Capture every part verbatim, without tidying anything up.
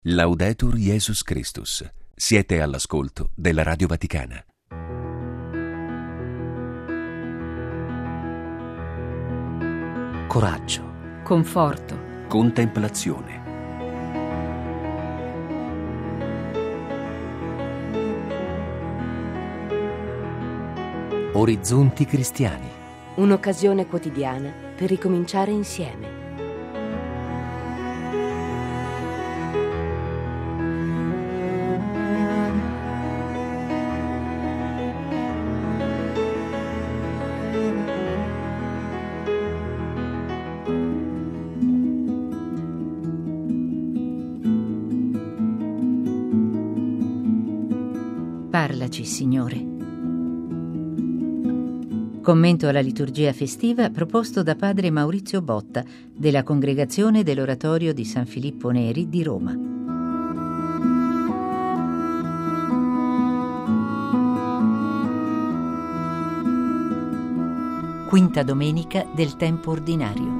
Laudetur Jesus Christus. Siete all'ascolto della Radio Vaticana. Coraggio, conforto, Contemplazione. orizzonti cristiani. Un'occasione quotidiana per ricominciare insieme. Parlaci, Signore. Commento alla liturgia festiva proposto da padre Maurizio Botta della Congregazione dell'Oratorio di San Filippo Neri di Roma. Quinta domenica del tempo ordinario.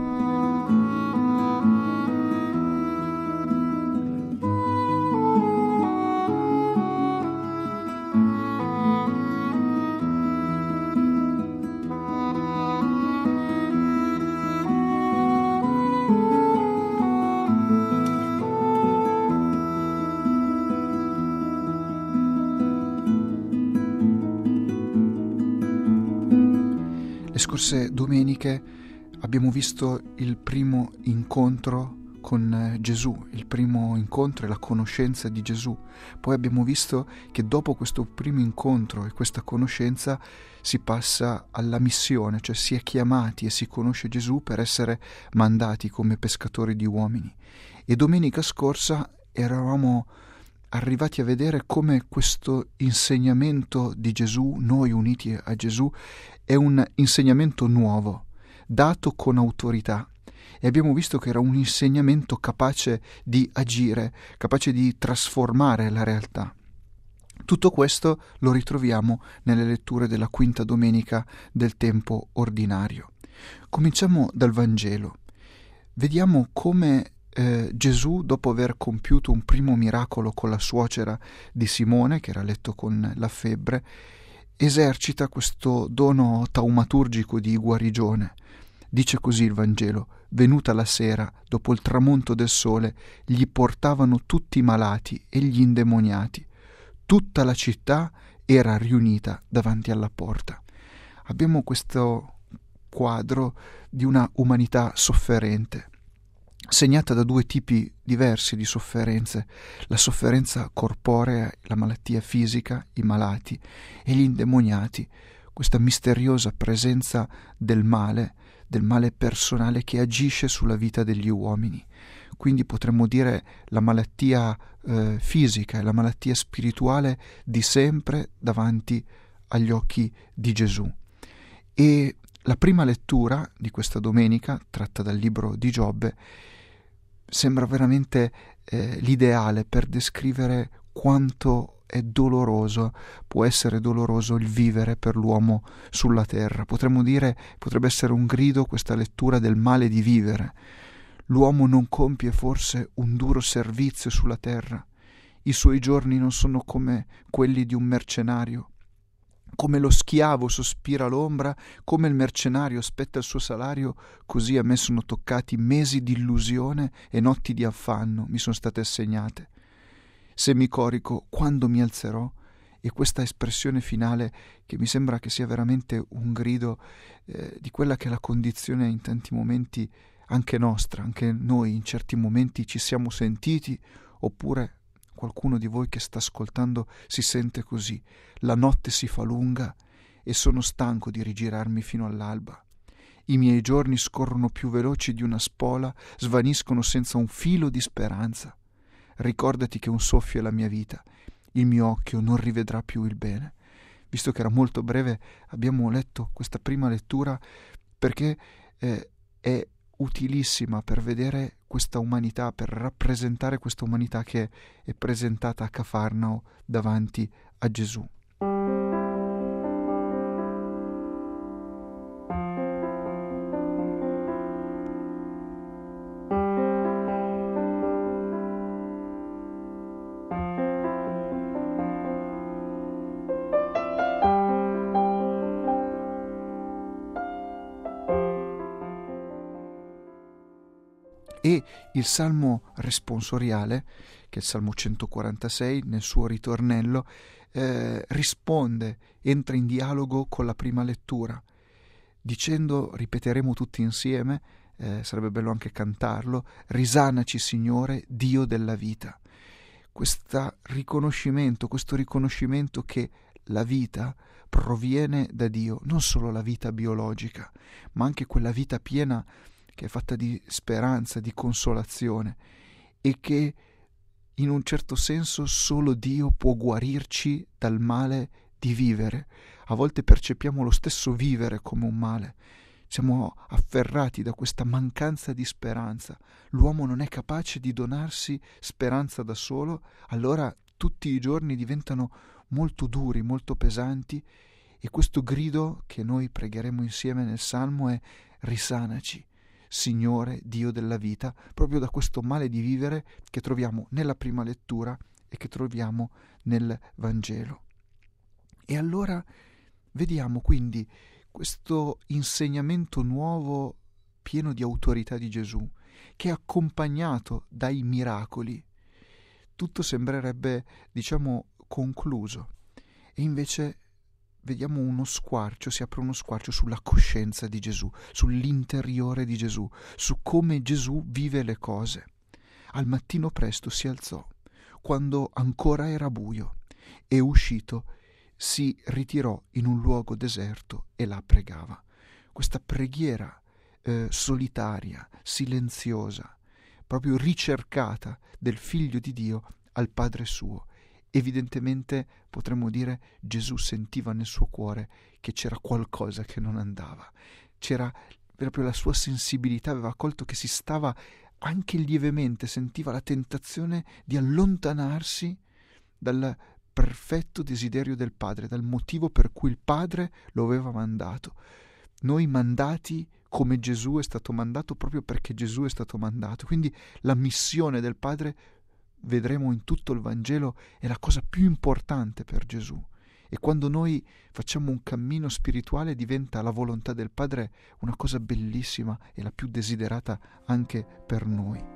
Le scorse domeniche abbiamo visto il primo incontro con Gesù, il primo incontro e la conoscenza di Gesù. Poi abbiamo visto che dopo questo primo incontro e questa conoscenza si passa alla missione, cioè si è chiamati e si conosce Gesù per essere mandati come pescatori di uomini. E domenica scorsa eravamo arrivati a vedere come questo insegnamento di Gesù, noi uniti a Gesù, è un insegnamento nuovo, dato con autorità. E abbiamo visto che era un insegnamento capace di agire, capace di trasformare la realtà. Tutto questo lo ritroviamo nelle letture della quinta domenica del tempo ordinario. Cominciamo dal Vangelo. Vediamo come eh, Gesù, dopo aver compiuto un primo miracolo con la suocera di Simone, che era letto con la febbre, esercita questo dono taumaturgico di guarigione. Dice così il Vangelo: venuta la sera, dopo il tramonto del sole, gli portavano tutti i malati e gli indemoniati. Tutta la città era riunita davanti alla porta. Abbiamo questo quadro di una umanità sofferente, segnata da due tipi diversi di sofferenze: la sofferenza corporea, la malattia fisica, i malati, e gli indemoniati, questa misteriosa presenza del male, del male personale che agisce sulla vita degli uomini. Quindi potremmo dire la malattia eh, fisica e la malattia spirituale di sempre davanti agli occhi di Gesù. E la prima lettura di questa domenica, tratta dal libro di Giobbe, sembra veramente eh, l'ideale per descrivere quanto è doloroso, può essere doloroso il vivere per l'uomo sulla terra. Potremmo dire, potrebbe essere un grido questa lettura del male di vivere. L'uomo non compie forse un duro servizio sulla terra? I suoi giorni non sono come quelli di un mercenario? Come lo schiavo sospira l'ombra, come il mercenario aspetta il suo salario, così a me sono toccati mesi di illusione e notti di affanno mi sono state assegnate. Se mi corico, quando mi alzerò? E questa espressione finale, che mi sembra che sia veramente un grido eh, di quella che è la condizione in tanti momenti anche nostra, anche noi in certi momenti ci siamo sentiti, oppure qualcuno di voi che sta ascoltando si sente così: la notte si fa lunga e sono stanco di rigirarmi fino all'alba. I miei giorni scorrono più veloci di una spola, svaniscono senza un filo di speranza. Ricordati che un soffio è la mia vita, il mio occhio non rivedrà più il bene. Visto che era molto breve, abbiamo letto questa prima lettura perché eh, è utilissima per vedere questa umanità, per rappresentare questa umanità che è presentata a Cafarnao davanti a Gesù. E il salmo responsoriale, che è il salmo centoquarantasei, nel suo ritornello, eh, risponde, entra in dialogo con la prima lettura, dicendo, ripeteremo tutti insieme, eh, sarebbe bello anche cantarlo: risanaci Signore, Dio della vita. Questo riconoscimento, questo riconoscimento che la vita proviene da Dio, non solo la vita biologica, ma anche quella vita piena che è fatta di speranza, di consolazione, e che in un certo senso solo Dio può guarirci dal male di vivere. A volte percepiamo lo stesso vivere come un male, siamo afferrati da questa mancanza di speranza. L'uomo non è capace di donarsi speranza da solo, allora tutti i giorni diventano molto duri, molto pesanti, e questo grido che noi pregheremo insieme nel Salmo è: risanaci Signore, Dio della vita, proprio da questo male di vivere che troviamo nella prima lettura e che troviamo nel Vangelo. E allora vediamo quindi questo insegnamento nuovo pieno di autorità di Gesù, che è accompagnato dai miracoli. Tutto sembrerebbe, diciamo, concluso, e invece vediamo uno squarcio, si apre uno squarcio sulla coscienza di Gesù, sull'interiore di Gesù, su come Gesù vive le cose. Al mattino presto si alzò, quando ancora era buio, e uscito si ritirò in un luogo deserto e là pregava. Questa preghiera eh, solitaria, silenziosa, proprio ricercata del Figlio di Dio al Padre suo. Evidentemente potremmo dire Gesù sentiva nel suo cuore che c'era qualcosa che non andava, c'era proprio la sua sensibilità, aveva colto che si stava anche lievemente, sentiva la tentazione di allontanarsi dal perfetto desiderio del Padre, dal motivo per cui il Padre lo aveva mandato. Noi mandati come Gesù è stato mandato proprio perché Gesù è stato mandato. Quindi la missione del Padre, vedremo in tutto il Vangelo, è la cosa più importante per Gesù. E quando noi facciamo un cammino spirituale diventa la volontà del Padre una cosa bellissima e la più desiderata anche per noi.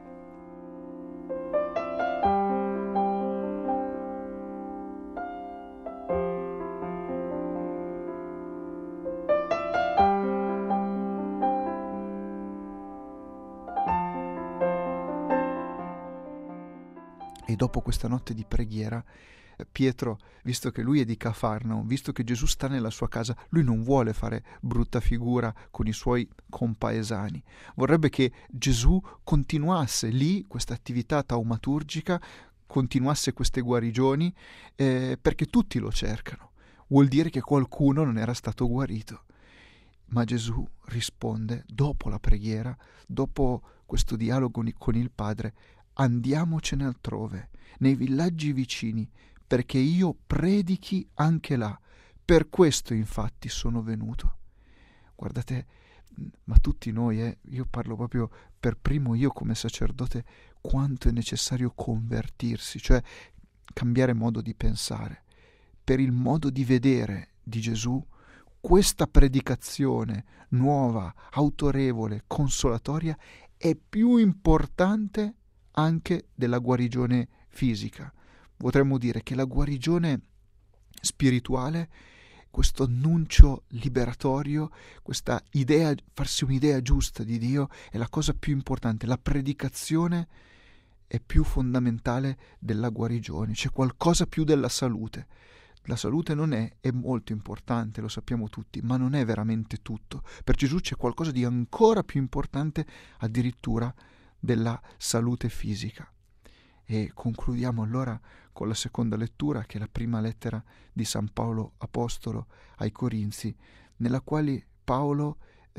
E dopo questa notte di preghiera, Pietro, visto che lui è di Cafarnao, visto che Gesù sta nella sua casa, lui non vuole fare brutta figura con i suoi compaesani. Vorrebbe che Gesù continuasse lì questa attività taumaturgica, continuasse queste guarigioni, eh, perché tutti lo cercano. Vuol dire che qualcuno non era stato guarito. Ma Gesù risponde, dopo la preghiera, dopo questo dialogo con il Padre: andiamocene altrove, nei villaggi vicini, perché io predichi anche là. Per questo infatti sono venuto. Guardate, ma tutti noi, eh, io parlo proprio per primo io come sacerdote, quanto è necessario convertirsi, cioè cambiare modo di pensare. Per il modo di vedere di Gesù, questa predicazione nuova, autorevole, consolatoria è più importante anche della guarigione fisica. Potremmo dire che la guarigione spirituale, questo annuncio liberatorio, questa idea, farsi un'idea giusta di Dio, è la cosa più importante. La predicazione è più fondamentale della guarigione. C'è qualcosa più della salute. La salute non è, è molto importante, lo sappiamo tutti, ma non è veramente tutto. Per Gesù c'è qualcosa di ancora più importante, addirittura della salute fisica. E concludiamo allora con la seconda lettura, che è la prima lettera di San Paolo Apostolo ai Corinzi, nella quale Paolo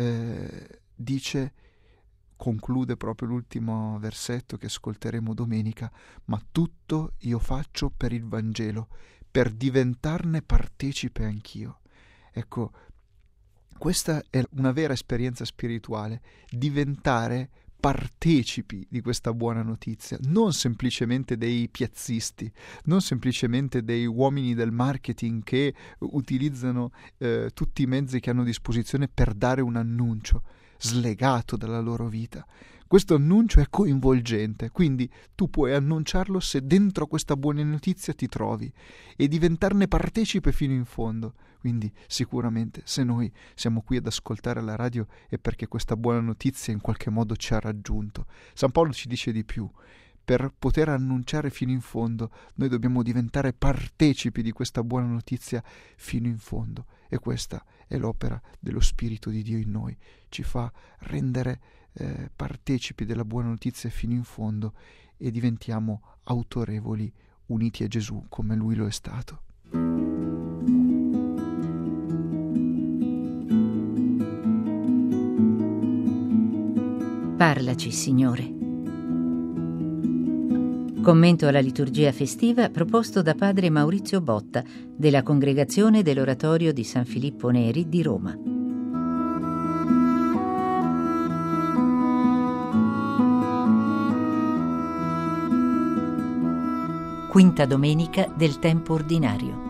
eh, dice, conclude proprio l'ultimo versetto che ascolteremo domenica: ma tutto io faccio per il Vangelo, per diventarne partecipe anch'io. Ecco, questa è una vera esperienza spirituale, diventare partecipi di questa buona notizia, non semplicemente dei piazzisti, non semplicemente dei uomini del marketing che utilizzano eh, tutti i mezzi che hanno a disposizione per dare un annuncio slegato dalla loro vita. Questo annuncio è coinvolgente, quindi tu puoi annunciarlo se dentro questa buona notizia ti trovi e diventarne partecipe fino in fondo. Quindi sicuramente se noi siamo qui ad ascoltare la radio è perché questa buona notizia in qualche modo ci ha raggiunto. San Paolo ci dice di più. Per poter annunciare fino in fondo, noi dobbiamo diventare partecipi di questa buona notizia fino in fondo. E questa è l'opera dello Spirito di Dio in noi. Ci fa rendere eh, partecipi della buona notizia fino in fondo e diventiamo autorevoli, uniti a Gesù come Lui lo è stato. Parlaci, Signore. Commento alla liturgia festiva proposto da padre Maurizio Botta della Congregazione dell'Oratorio di San Filippo Neri di Roma. Quinta domenica del tempo ordinario.